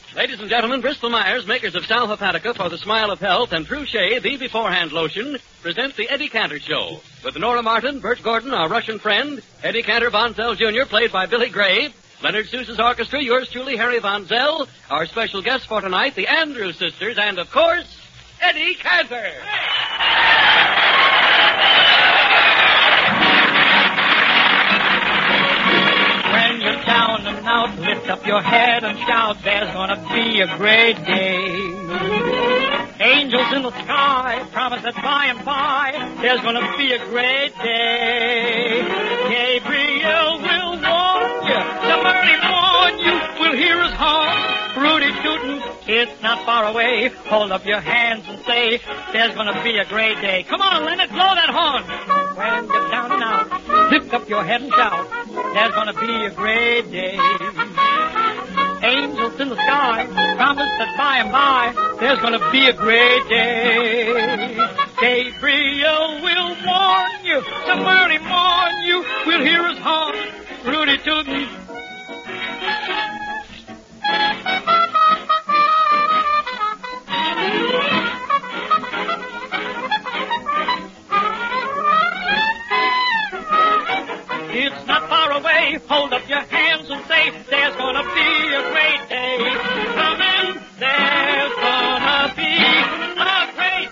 Ladies and gentlemen, Bristol Myers, makers of Sal Hepatica for the Smile of Health and True Shave, the Beforehand Lotion, presents the Eddie Cantor Show. With Nora Martin, Bert Gordon, our Russian friend, Eddie Cantor Von Zell Jr., played by Billy Gray, Leonard Seuss's orchestra, yours truly, Harry Von Zell, our special guests for tonight, the Andrews Sisters, and, of course, Eddie Cantor. When you're down and out, lift up your head and shout, there's gonna be a great day. Angels in the sky promise that by and by, there's gonna be a great day. Gabriel will warn you, the early morn you will hear his horn. Rudy tootin', it's not far away. Hold up your hands and say, there's gonna be a great day. Come on, Leonard, blow that horn. When you're down and out, lift up your head and shout, there's gonna be a great day. Angels in the sky promise that by and by, there's gonna be a great day. Gabriel will warn you, some early morn you will hear his horn. Rudy tootin'. It's not far away. Hold up your hands and say, there's gonna be a great day. Coming, there's gonna be a great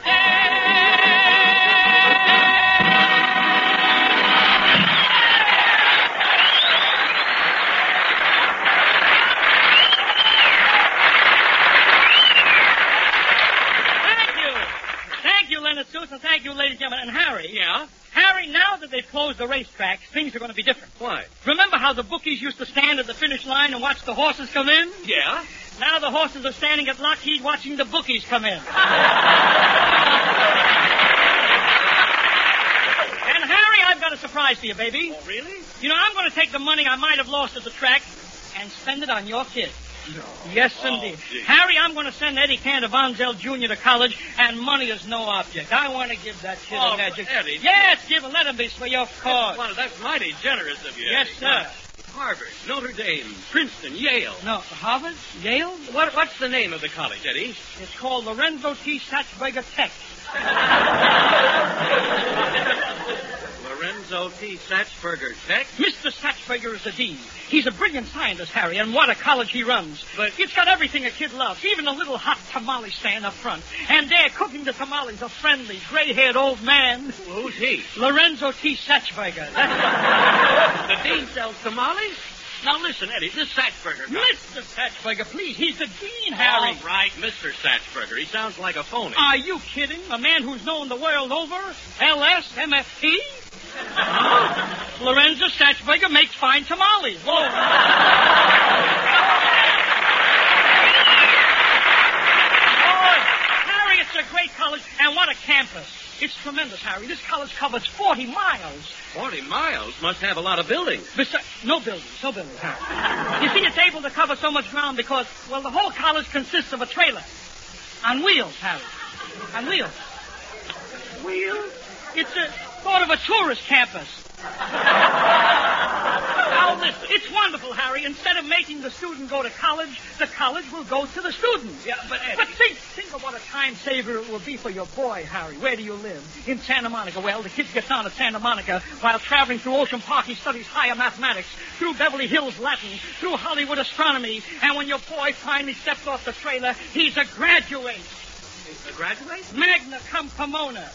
Thank you, Leonard Susan. Thank you, ladies and gentlemen. And Harry. Yeah? Harry, now that they've closed the racetracks, things are going to be different. Why? Remember how the bookies used to stand at the finish line and watch the horses come in? Yeah? Now the horses are standing at Lockheed watching the bookies come in. And Harry, I've got a surprise for you, baby. Oh, really? You know, I'm going to take the money I might have lost at the track and spend it on your kid. No. Yes, indeed. Gee. Harry, I'm going to send Eddie Cantor Von Zell Jr. to college, and money is no object. I want to give that kid an education. Eddie. Yes, give him. Let him be for your cause. Well, that's mighty generous of you, Yes, Eddie. sir. Harvard, Notre Dame, Princeton, Yale. No, Harvard? Yale? What's the name of the college, Eddie? It's called Lorenzo T. Satchberger Tech. Lorenzo T. Satchberger Tech? Mr. Satchberger is the dean. He's a brilliant scientist, Harry, and what a college he runs. But it's got everything a kid loves, even a little hot tamale stand up front. And there, cooking the tamales, a friendly, gray-haired old man. Who's he? Lorenzo T. Satchberger. That's The dean sells tamales? Now listen, Eddie, this Satchberger guy. Mr. Satchberger, please, he's the dean, Harry. All right, Mr. Satchberger. He sounds like a phony. Are you kidding? A man who's known the world over? LS, MFT? Lorenzo Satchberger makes fine tamales. Whoa. Harry, it's a great college, and what a campus. It's tremendous, Harry. This college covers 40 miles. 40 miles? Must have a lot of buildings. No buildings, Harry. You see, it's able to cover so much ground because, well, the whole college consists of a trailer. On wheels, Harry. On wheels. Wheels? It's a sort of a tourist campus. Now, listen, it's wonderful, Harry. Instead of making the student go to college, the college will go to the student. Yeah, but Eddie... But think of what a time saver it will be for your boy, Harry. Where do you live? In Santa Monica. Well, the kid gets down at Santa Monica. While traveling through Ocean Park, he studies higher mathematics. Through Beverly Hills Latin. Through Hollywood astronomy. And when your boy finally steps off the trailer, he's a graduate. A graduate? Magna cum pomona.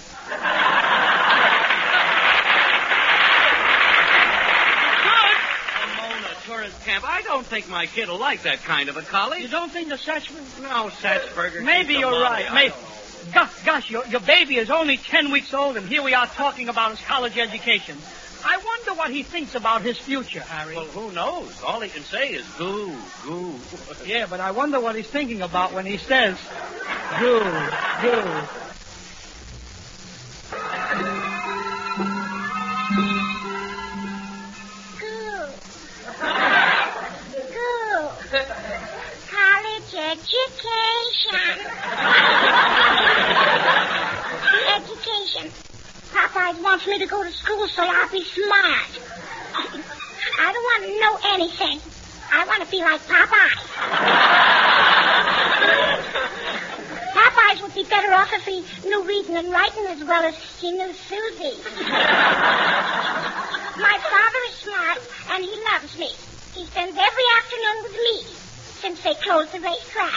Tourist camp. I don't think my kid will like that kind of a college. You don't think the Satchberger? No, Satchberger. Maybe you're right. Maybe. Gosh, your baby is only 10 weeks old, and here we are talking about his college education. I wonder what he thinks about his future, Harry. Well, who knows? All he can say is goo, goo. Yeah, but I wonder what he's thinking about when he says goo, goo. Education. Popeye wants me to go to school so I'll be smart. I don't want to know anything. I want to be like Popeye. reading and writing as well as he knew Susie. My father is smart, and he loves me. He spends every afternoon with me since they closed the racetrack.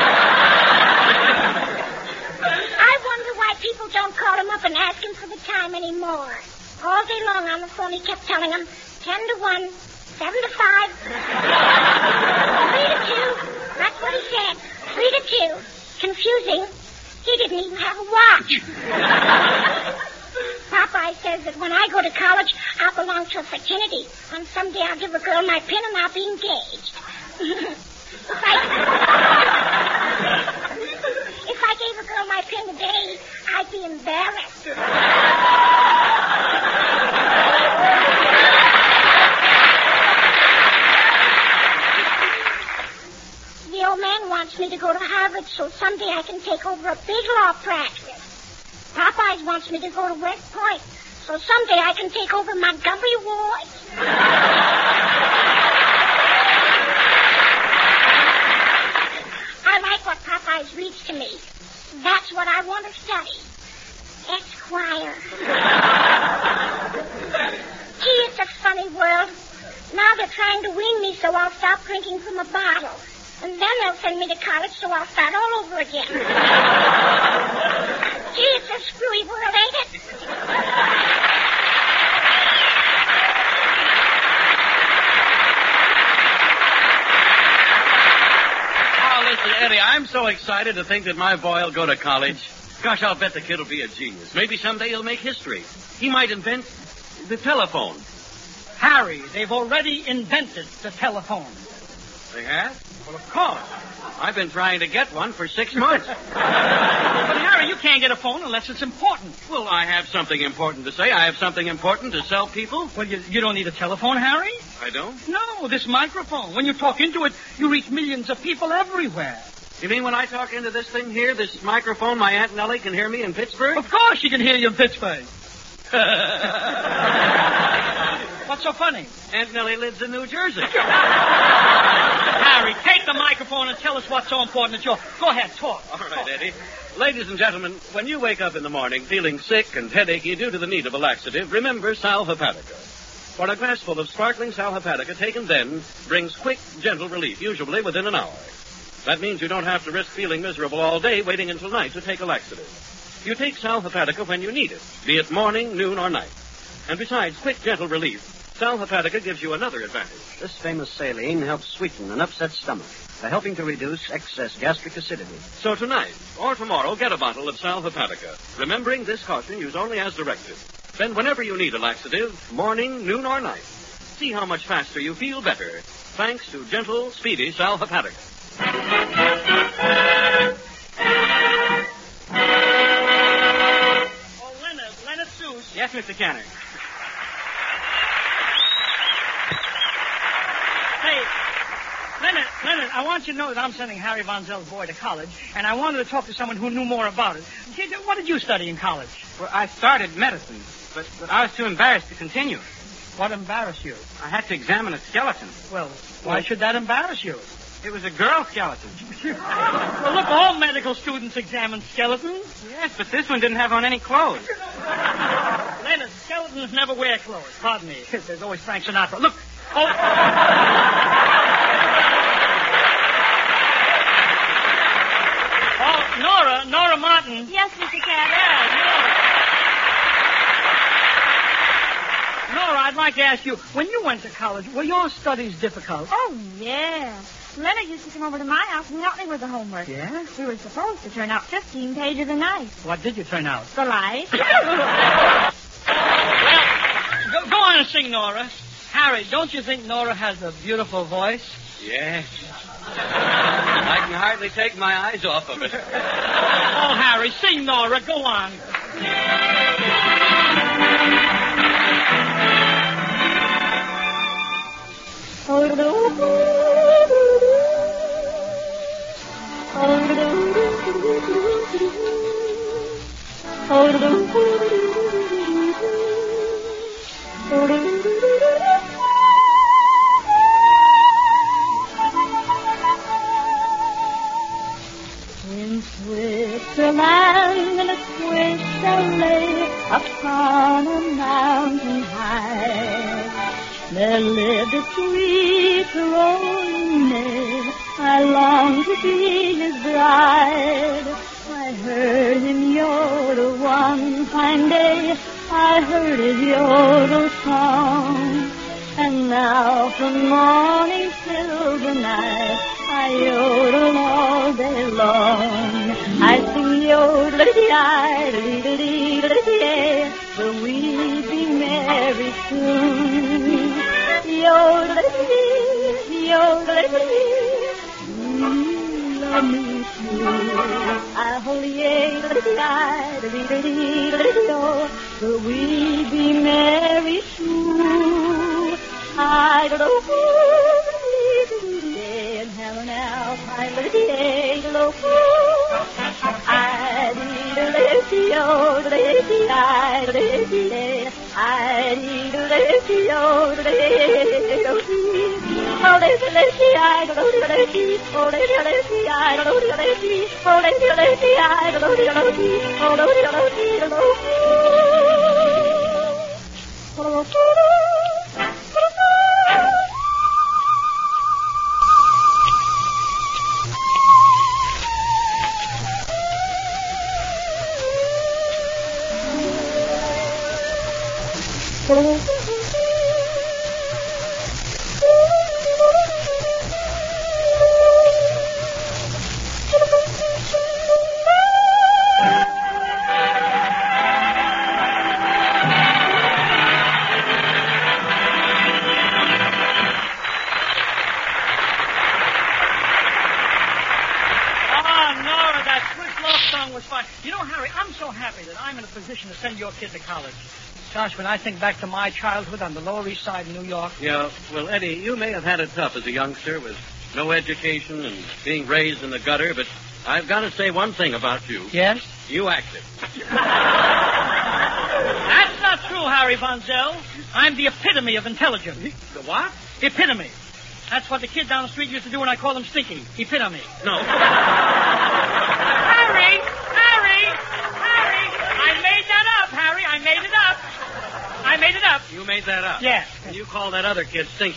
I wonder why people don't call him up and ask him for the time anymore. All day long on the phone, he kept telling them 10 to 1, 7 to 5, 3 to 2. That's what he said. 3 to 2. Confusing. He didn't even have a watch. Popeye says that when I go to college, I'll belong to a fraternity. And someday I'll give a girl my pin and I'll be engaged. If I gave a girl my pin today, I'd be embarrassed. The old man wants me to go to Harvard so someday I can take over a big law practice. Popeyes wants me to go to West Point so someday I can take over Montgomery Ward. I like what Popeyes reads to me. That's what I want to study. Esquire. Gee, it's a funny world. Now they're trying to wean me so I'll stop drinking from a bottle. And then they'll send me to college so I'll start all over again. Gee, it's a screwy world, ain't it? Oh, listen, Eddie, I'm so excited to think that my boy will go to college. Gosh, I'll bet the kid will be a genius. Maybe someday he'll make history. He might invent the telephone. Harry, they've already invented the telephone. They have? Well, of course. I've been trying to get one for 6 months. But, Harry, you can't get a phone unless it's important. Well, I have something important to say. I have something important to sell people. Well, you don't need a telephone, Harry? I don't? No, this microphone. When you talk into it, you reach millions of people everywhere. You mean when I talk into this thing here, this microphone, my Aunt Nellie can hear me in Pittsburgh? Of course she can hear you in Pittsburgh. What's so funny? Aunt Nellie lives in New Jersey. Harry, take the microphone and tell us what's so important that you're... Go ahead, talk. All right, Eddie. Ladies and gentlemen, when you wake up in the morning feeling sick and headachy due to the need of a laxative, remember Sal Hepatica. For a glassful of sparkling Sal Hepatica taken then brings quick, gentle relief, usually within an hour. That means you don't have to risk feeling miserable all day waiting until night to take a laxative. You take Sal Hepatica when you need it, be it morning, noon, or night. And besides quick, gentle relief, Sal Hepatica gives you another advantage. This famous saline helps sweeten an upset stomach by helping to reduce excess gastric acidity. So tonight or tomorrow, get a bottle of Sal Hepatica. Remembering this caution, use only as directed. Then whenever you need a laxative, morning, noon, or night, see how much faster you feel better, thanks to gentle, speedy Sal Hepatica. Oh, Leonard Seuss. Yes, Mr. Canner. Hey, Leonard, I want you to know that I'm sending Harry Von Zell's boy to college, and I wanted to talk to someone who knew more about it. What did you study in college? Well, I started medicine, but I was too embarrassed to continue. What embarrassed you? I had to examine a skeleton. Well, why should that embarrass you? It was a girl skeleton. Well, look, all medical students examine skeletons. Yes, but this one didn't have on any clothes. Leonard, skeletons never wear clothes. Pardon me. There's always Frank Sinatra. Look. Oh. Oh, Nora Martin. Yes, Mr. Cat. Nora, I'd like to ask you, when you went to college, were your studies difficult? Oh, yeah. Leonard used to come over to my house and help me with the homework. Yeah? We were supposed to turn out 15 pages a night. What did you turn out? The light. Well, go on and sing, Nora. Harry, don't you think Nora has a beautiful voice? Yes. I can hardly take my eyes off of it. Oh, Harry, sing, Nora. Go on. When Switzerland, Switzerland, upon a mountain high, there lived a sweet rolling man. I long to be his bride. I heard him yodel one fine day. I heard his yodel song. And now from morning till the night, I yodel all day long. I sing yodel-dee-dee-dee-dee-dee-dee, will we be married soon? Yodel-dee, yodel-dee, love me too. I hold yodel-dee-dee-dee-dee-dee, will we be married soon? I don't know who in heaven now, I don't know who. I need a little yodel, I need a little yodel. Oh, little I don't know, oh, position to send your kid to college. Gosh, when I think back to my childhood on the Lower East Side in New York. Yeah, well, Eddie, you may have had it tough as a youngster with no education and being raised in the gutter, but I've got to say one thing about you. Yes? You acted. That's not true, Harry Von Zell. I'm the epitome of intelligence. The what? Epitome. That's what the kid down the street used to do when I called him Stinky. Epitome. No. Harry! I made that up, Harry. I made it up. You made that up? Yeah. And you call that other kid Stinky.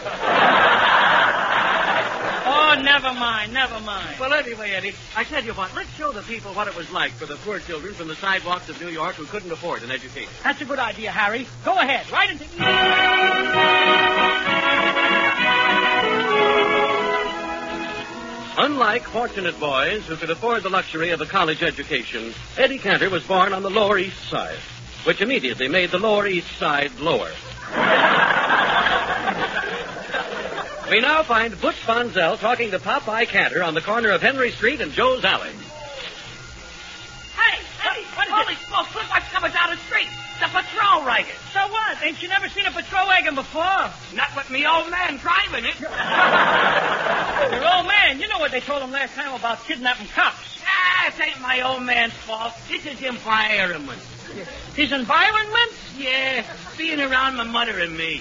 Oh, never mind. Well, anyway, Eddie, I tell you what, let's show the people what it was like for the poor children from the sidewalks of New York who couldn't afford an education. That's a good idea, Harry. Go ahead. Right into... Unlike fortunate boys who could afford the luxury of a college education, Eddie Cantor was born on the Lower East Side, which immediately made the Lower East Side lower. We now find Butch Von Zell talking to Popeye Cantor on the corner of Henry Street and Joe's Alley. Hey, what holy smokes, look what's coming down the street. The patrol wagon. So what? Ain't you never seen a patrol wagon before? Not with me old man driving it. Your old man, you know what they told him last time about kidnapping cops. It ain't my old man's fault. This is environment. His environment? Yeah, being around my mother and me.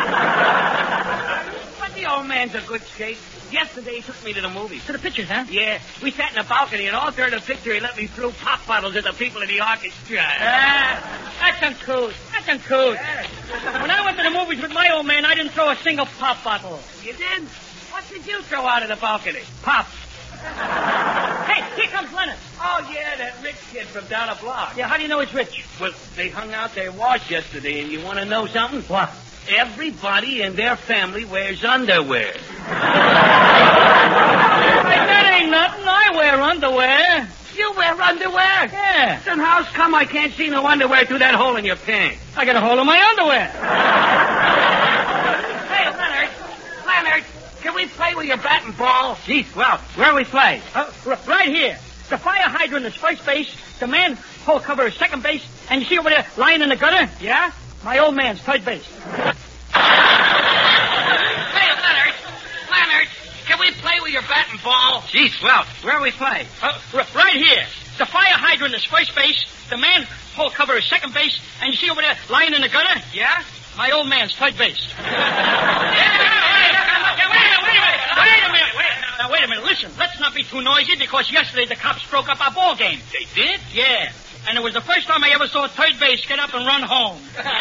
But the old man's a good skate. Yesterday he took me to the movies. To the pictures, huh? Yeah, we sat in the balcony and all during the picture he let me throw pop bottles at the people in the orchestra. That's uncouth. Yeah. When I went to the movies with my old man, I didn't throw a single pop bottle. You did? What did you throw out of the balcony? Pop. Hey, here comes Leonard. Oh, yeah, that rich kid from down the block. Yeah, how do you know he's rich? Well, they hung out their wash yesterday, and you want to know something? What? Everybody in their family wears underwear. That ain't nothing. I wear underwear. You wear underwear? Yeah. Then how's come I can't see no underwear through that hole in your pants? I got a hole in my underwear. Hey, Leonard, can we play with your bat and ball? Gee, well, where we play? Right here. The fire hydrant is first base, the manhole cover is second base, and you see over there lying in the gutter? Yeah? My old man's third base. Hey, Leonard, can we play with your bat and ball? Gee, well, where we play? Right here. The fire hydrant is first base, the manhole cover is second base, and you see over there lying in the gutter? Yeah? My old man's third base. Wait a minute. wait a minute. Listen, let's not be too noisy because yesterday the cops broke up our ball game. They did? Yeah. And it was the first time I ever saw third base get up and run home.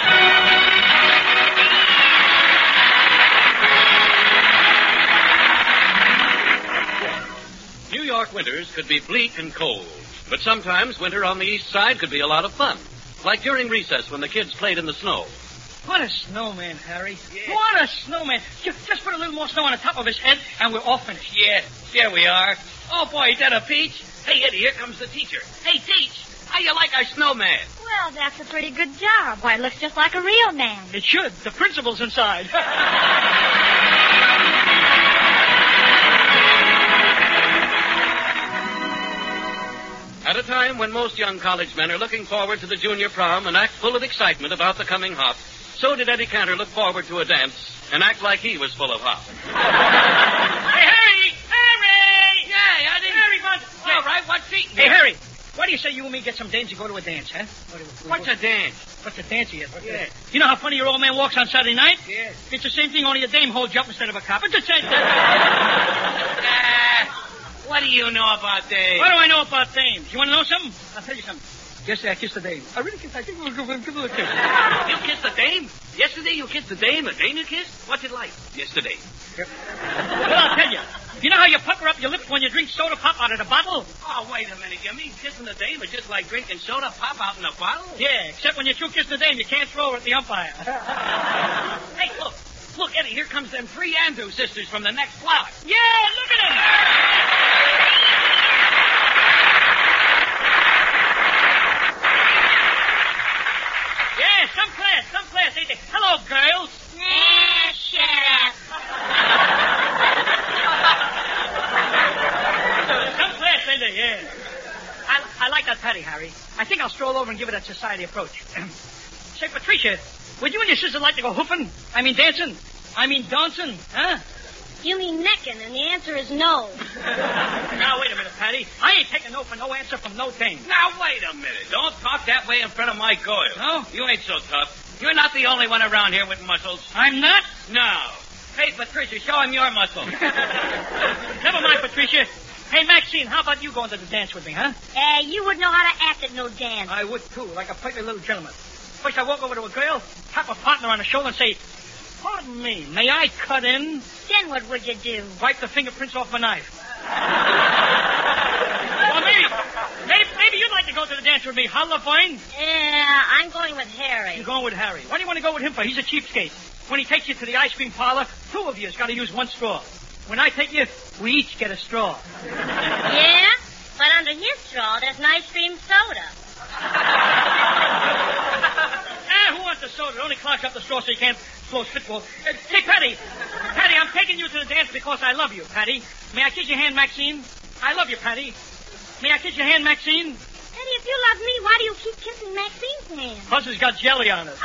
New York winters could be bleak and cold, but sometimes winter on the east side could be a lot of fun. Like during recess when the kids played in the snow. What a snowman, Harry. Yeah. What a snowman. Just put a little more snow on the top of his head, and we're all finished. Yeah, we are. Oh, boy, is that a peach? Hey, Eddie, here comes the teacher. Hey, Teach, how you like our snowman? Well, that's a pretty good job. Why, it looks just like a real man. It should. The principal's inside. At a time when most young college men are looking forward to the junior prom and act full of excitement about the coming hop, so did Eddie Cantor look forward to a dance and act like he was full of hop. Hey, Harry! Harry! Yeah, Eddie. Harry, bud. All right, what's eating? Hey, Harry, why do you say you and me get some dames and go to a dance, huh? What's a dance? What's a dance he is? Yeah. You know how funny your old man walks on Saturday night? Yeah. It's the same thing, only a dame holds you up instead of a cop. It's the same thing. What do you know about dames? What do I know about dames? You want to know something? I'll tell you something. Yesterday I kissed a dame. I really kissed. I think we'll give her a kiss. You kissed a dame? Yesterday you kissed a dame? A dame you kissed? What's it like? Yesterday. Well, I'll tell you. You know how you pucker up your lips when you drink soda pop out of the bottle? Oh, wait a minute. You mean kissing a dame is just like drinking soda pop out in a bottle? Yeah, except when you're through kissing a dame, you can't throw her at the umpire. Hey, look. Look, Eddie, here comes them three Andrews sisters from the next block. Yeah, look at them. Yeah, some class. They say, hello, girls. Shut up. Some class, ain't they? Yeah. I like that patty, Harry. I think I'll stroll over and give it that society approach. Say, Patricia, would you and your sister like to go hoofing? I mean dancing? I mean dancing, huh? You mean necking, and the answer is no. Now, wait a minute, Patty. I ain't taking no for no answer from no dame. Now, wait a minute. Don't talk that way in front of Mike Goyle. No? You ain't so tough. You're not the only one around here with muscles. I'm not? No. Hey, Patricia, show him your muscles. Never mind, Patricia. Hey, Maxine, how about you going to the dance with me, huh? You would know how to act at no dance. I would, too, like a perfect little gentleman. First, I walk over to a girl, tap a partner on the shoulder and say, pardon me, may I cut in? Then what would you do? Wipe the fingerprints off my knife. Well, maybe you'd like to go to the dance with me, huh, Lafine? Yeah, I'm going with Harry. You're going with Harry. Why do you want to go with him for? He's a cheapskate. When he takes you to the ice cream parlor, two of you's got to use one straw. When I take you, we each get a straw. Yeah? But under his straw, there's an ice cream soda. Who wants a soda? It only clogs up the straw so you can't blow spitball. Hey, Patty, I'm taking you to the dance because I love you, Patty. May I kiss your hand, Maxine? I love you, Patty. May I kiss your hand, Maxine? Eddie, if you love me, why do you keep kissing Maxine's hand? Plus, it's got jelly on it.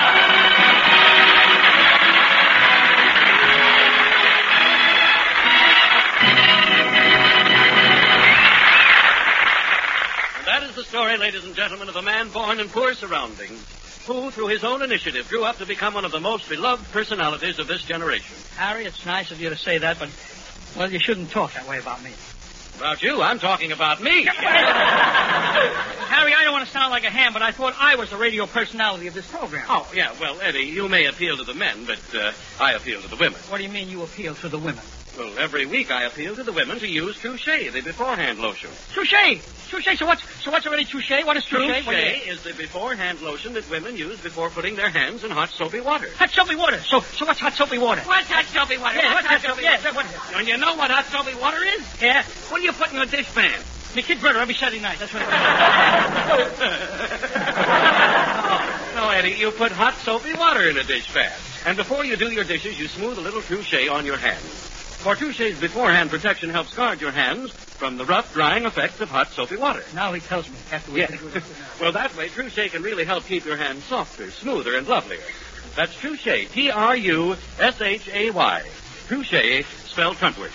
That is the story, ladies and gentlemen, of a man born in poor surroundings who, through his own initiative, grew up to become one of the most beloved personalities of this generation. Harry, it's nice of you to say that, but, well, you shouldn't talk that way about me. About you, I'm talking about me. Harry, I don't want to sound like a ham, but I thought I was the radio personality of this program. Oh, yeah, well, Eddie, you may appeal to the men, but I appeal to the women. What do you mean you appeal to the women? Well, every week I appeal to the women to use Touche, the beforehand lotion. Touche! So what's already Touche? What is Touche? Touche is the beforehand lotion that women use before putting their hands in hot soapy water. Hot soapy water. So what's hot soapy water? What's hot soapy water? Yeah, What's hot soapy water? what is it? And you know what hot soapy water is? Yeah. What do you put in your dishpan? My kid brother every Saturday night. That's what No, Eddie, you put hot soapy water in a dishpan. And before you do your dishes, you smooth a little Touche on your hands. For Touche's beforehand protection helps guard your hands from the rough, drying effects of hot soapy water. Now he tells me after we Well, that way, Touche can really help keep your hands softer, smoother, and lovelier. That's Touche, Trushay. Touche, spelled frontward.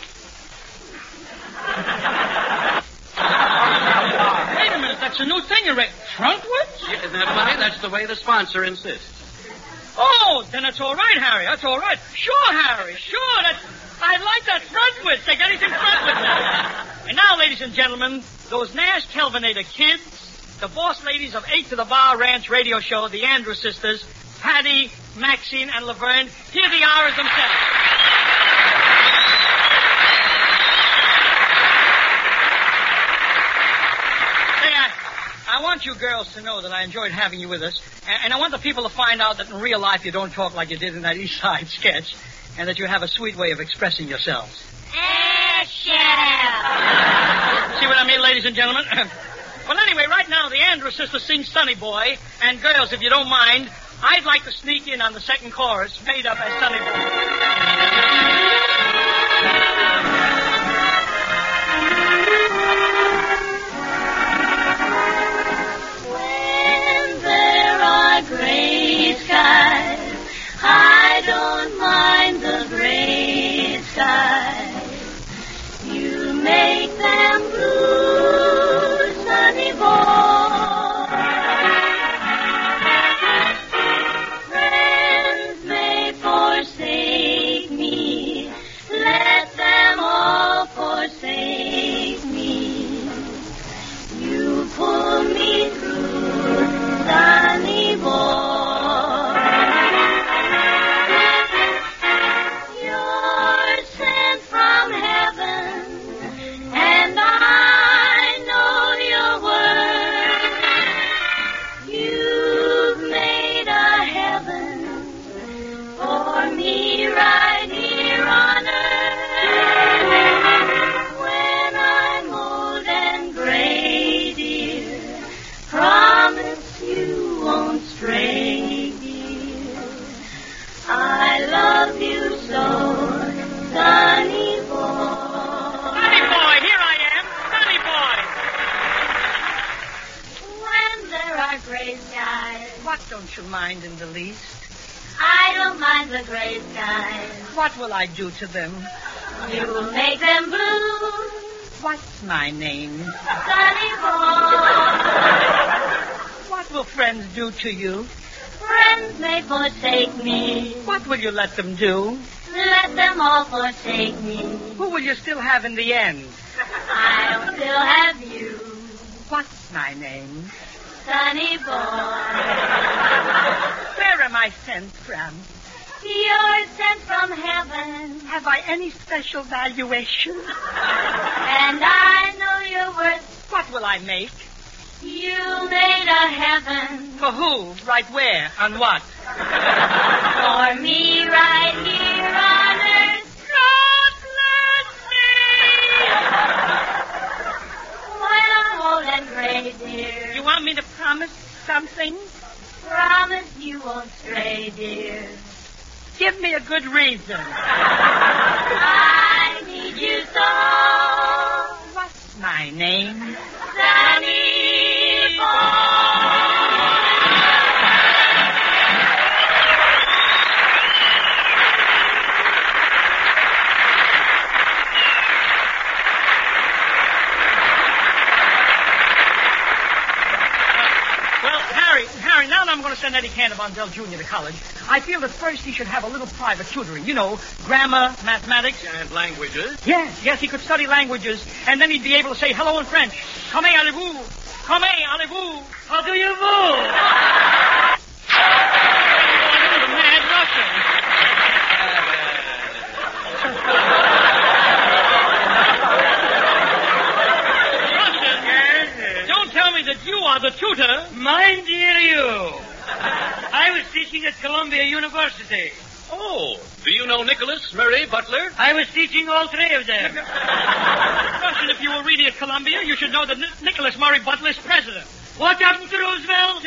Wait a minute, that's a new thing you read. Frontwards? Yeah, isn't that funny? That's the way the sponsor insists. Oh, then it's all right, Harry. That's all right. Sure, Harry. Sure, I like that Frontwitz. Take anything Frontwitz. And now, ladies and gentlemen, those Nash Kelvinator kids, the boss ladies of 8 to the Bar Ranch radio show, the Andrews sisters, Patty, Maxine, and Laverne, here the hours themselves. I want you girls to know that I enjoyed having you with us, and I want the people to find out that in real life you don't talk like you did in that East Side sketch, and that you have a sweet way of expressing yourselves. Shut up. See what I mean, ladies and gentlemen? Well, anyway, right now the Andrews sisters sing Sonny Boy, and girls, if you don't mind, I'd like to sneak in on the second chorus, made up as Sonny Boy. Gray skies, I don't mind the gray skies. You make them blue, sunny boy. Friends may forsake me, let them all forsake me. You pull me through, sunny boy. Don't you mind in the least? I don't mind the gray skies. What will I do to them? You will make them blue. What's my name? Sunny boy. What will friends do to you? Friends may forsake me. What will you let them do? Let them all forsake me. Who will you still have in the end? I'll still have you. What's my name? Sunny boy. Where am I sent from? You're sent from heaven. Have I any special valuation? And I know your worth. What will I make? You made a heaven. For who? Right where? On what? For me right here on earth. God bless me. When I'm old and gray, dear. You want me to promise something? Promise you won't stray, dear. Give me a good reason. I need you so. What's my name? Sunny boy. Harry, now that I'm going to send Eddie Cantor Jr. to college, I feel that first he should have a little private tutoring. You know, grammar, mathematics. And languages. Yes, he could study languages, and then he'd be able to say hello in French. Comment allez-vous? Comment allez-vous? How do you move? Mad Russian. That you are the tutor. My dear you, I was teaching at Columbia University. Oh, do you know Nicholas Murray Butler? I was teaching all three of them. Russian, if you were reading at Columbia, you should know that Nicholas Murray Butler is president. What happened to Roosevelt?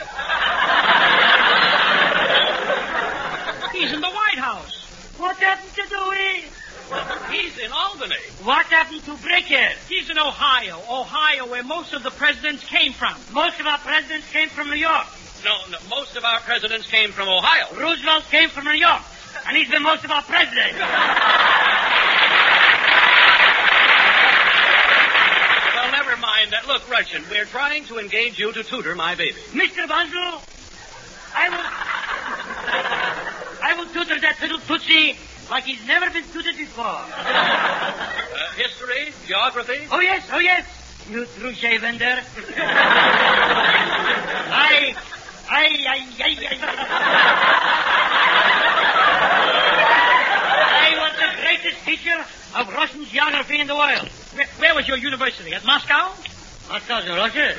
He's in the White House. What happened to Dewey? He's in Albany. What happened to Brickett? He's in Ohio, where most of the presidents came from. Most of our presidents came from New York. No, most of our presidents came from Ohio. Roosevelt came from New York, and he's been most of our presidents. Well, never mind that. Look, Russian, we're trying to engage you to tutor my baby. Mr. Bunzel, I will tutor that little tootsie like he's never been suited before. History, geography? Oh, yes. You Truchet vendor. I was the greatest teacher of Russian geography in the world. Where was your university? At Moscow? Moscow's in Russia.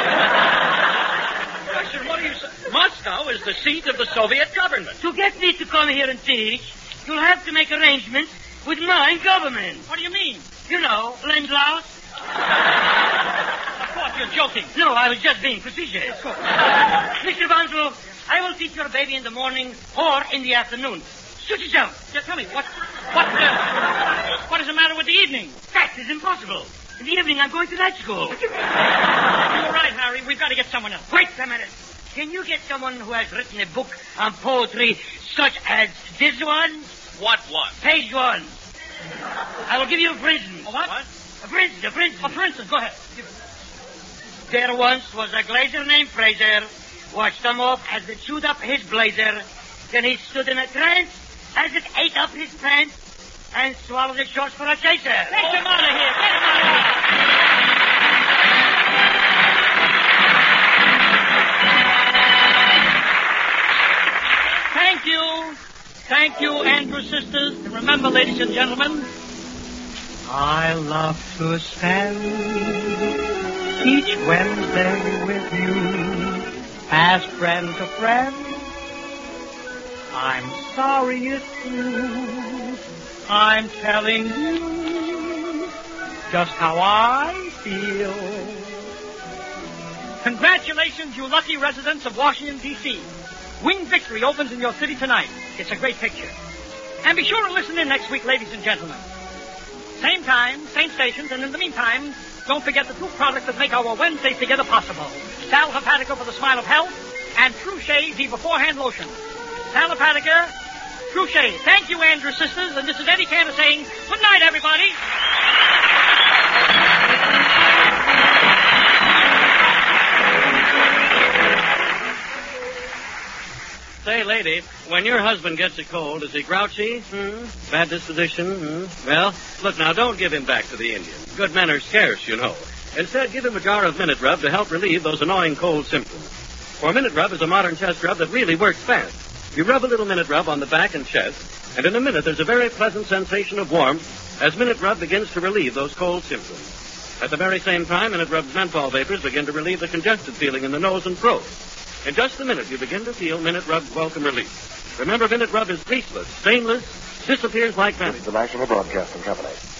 Russia, what are you saying? Moscow is the seat of the Soviet government. To get me to come here and teach, you'll have to make arrangements with my government. What do you mean? You know, Lend-Louse. Of course, you're joking. No, I was just being facetious. Mr. Bonsall, I will teach your baby in the morning or in the afternoon. Suit yourself. Just tell me, what is the matter with the evening? That is impossible. In the evening, I'm going to night school. You're right, Harry. We've got to get someone else. Wait a minute. Can you get someone who has written a book on poetry such as this one? What one? Page 1. I will give you a for instance. A what? For instance. For instance, go ahead. There once was a glazier named Fraser. Watched them off as they chewed up his blazer. Then he stood in a trance as it ate up his pants and swallowed his shorts for a chaser. Get him out of here. Get him out of here. Thank you, Andrew Sisters. And remember, ladies and gentlemen, I love to spend each Wednesday with you as friend to friend. I'm sorry it's you. I'm telling you just how I feel. Congratulations, you lucky residents of Washington, D.C. Winged Victory opens in your city tonight. It's a great picture. And be sure to listen in next week, ladies and gentlemen. Same time, same stations, and in the meantime, don't forget the two products that make our Wednesdays together possible. Sal Hepatica for the smile of health, and Truchet, the beforehand lotion. Sal Hepatica, Truchet. Thank you, Andrew Sisters, and this is Eddie Cantor saying good night, everybody. Say, lady, when your husband gets a cold, is he grouchy? Bad disposition? Well, look now, don't give him back to the Indians. Good men are scarce, you know. Instead, give him a jar of Minute Rub to help relieve those annoying cold symptoms. For Minute Rub is a modern chest rub that really works fast. You rub a little Minute Rub on the back and chest, and in a minute there's a very pleasant sensation of warmth as Minute Rub begins to relieve those cold symptoms. At the very same time, Minute Rub's menthol vapors begin to relieve the congested feeling in the nose and throat. In just a minute, you begin to feel Minute Rub's welcome relief. Remember, Minute Rub is greaseless, stainless, disappears like vanity. The National Broadcasting Company.